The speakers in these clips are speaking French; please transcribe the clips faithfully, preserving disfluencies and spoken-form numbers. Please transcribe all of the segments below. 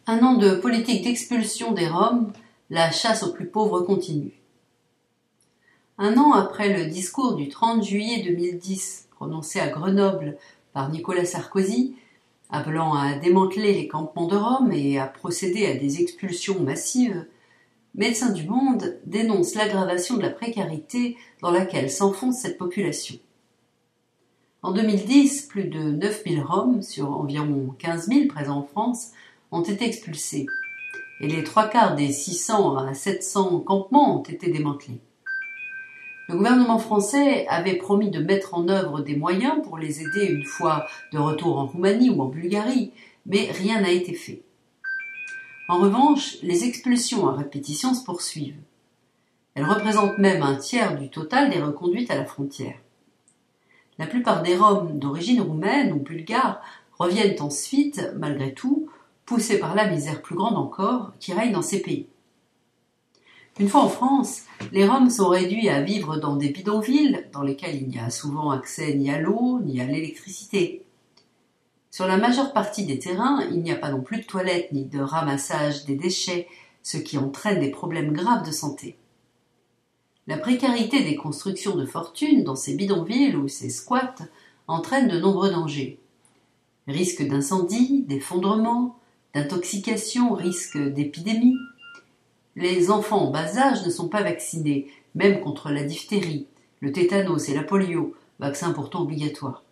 Un an de politique d'expulsion des Roms, la chasse aux plus pauvres continue. Un an après le discours du trente juillet deux mille dix prononcé à Grenoble par Nicolas Sarkozy, appelant à démanteler les campements de Roms et à procéder à des expulsions massives, Médecins du Monde dénonce l'aggravation de la précarité dans laquelle s'enfonce cette population. En deux mille dix, plus de neuf mille Roms, sur environ quinze mille présents en France, ont été expulsés, et les trois quarts des six cents à sept cents campements ont été démantelés. Le gouvernement français avait promis de mettre en œuvre des moyens pour les aider une fois de retour en Roumanie ou en Bulgarie, mais rien n'a été fait. En revanche, les expulsions à répétition se poursuivent. Elles représentent même un tiers du total des reconduites à la frontière. La plupart des Roms d'origine roumaine ou bulgare reviennent ensuite, malgré tout, poussés par la misère plus grande encore qui règne dans ces pays. Une fois en France, les Roms sont réduits à vivre dans des bidonvilles dans lesquels il n'y a souvent accès ni à l'eau ni à l'électricité. Sur la majeure partie des terrains, il n'y a pas non plus de toilettes ni de ramassage des déchets, ce qui entraîne des problèmes graves de santé. La précarité des constructions de fortune dans ces bidonvilles ou ces squats entraîne de nombreux dangers. Risque d'incendie, d'effondrement, d'intoxication, risque d'épidémie. Les enfants en bas âge ne sont pas vaccinés, même contre la diphtérie, le tétanos et la polio, vaccins pourtant obligatoires.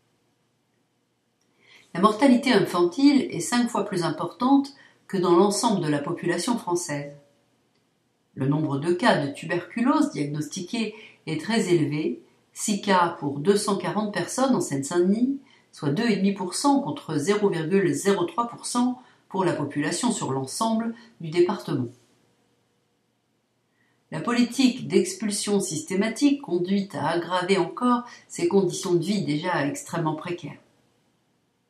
La mortalité infantile est cinq fois plus importante que dans l'ensemble de la population française. Le nombre de cas de tuberculose diagnostiqués est très élevé, six cas pour deux cent quarante personnes en Seine-Saint-Denis, soit deux virgule cinq pour cent contre zéro virgule zéro trois pour cent pour la population sur l'ensemble du département. La politique d'expulsion systématique conduit à aggraver encore ces conditions de vie déjà extrêmement précaires. Citation :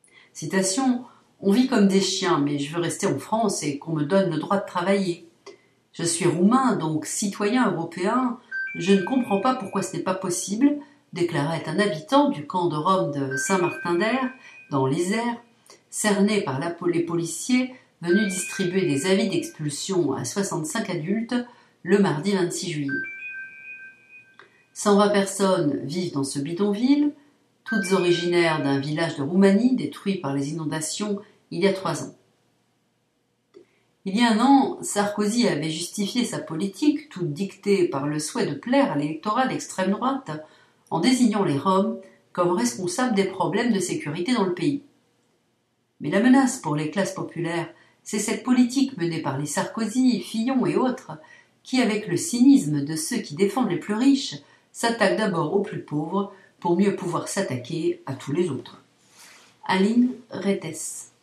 « On vit comme des chiens, mais je veux rester en France et qu'on me donne le droit de travailler. Je suis roumain, donc citoyen européen. Je ne comprends pas pourquoi ce n'est pas possible, » déclarait un habitant du camp de Roms de Saint-Martin-d'Hères, dans l'Isère, cerné par la, les policiers venus distribuer des avis d'expulsion à soixante-cinq adultes le mardi vingt-six juillet. cent vingt personnes vivent dans ce bidonville, toutes originaires d'un village de Roumanie détruit par les inondations il y a trois ans. Il y a un an, Sarkozy avait justifié sa politique, toute dictée par le souhait de plaire à l'électorat d'extrême droite, en désignant les Roms comme responsables des problèmes de sécurité dans le pays. Mais la menace pour les classes populaires, c'est cette politique menée par les Sarkozy, Fillon et autres, qui, avec le cynisme de ceux qui défendent les plus riches, s'attaquent d'abord aux plus pauvres pour mieux pouvoir s'attaquer à tous les autres. Aline Retes.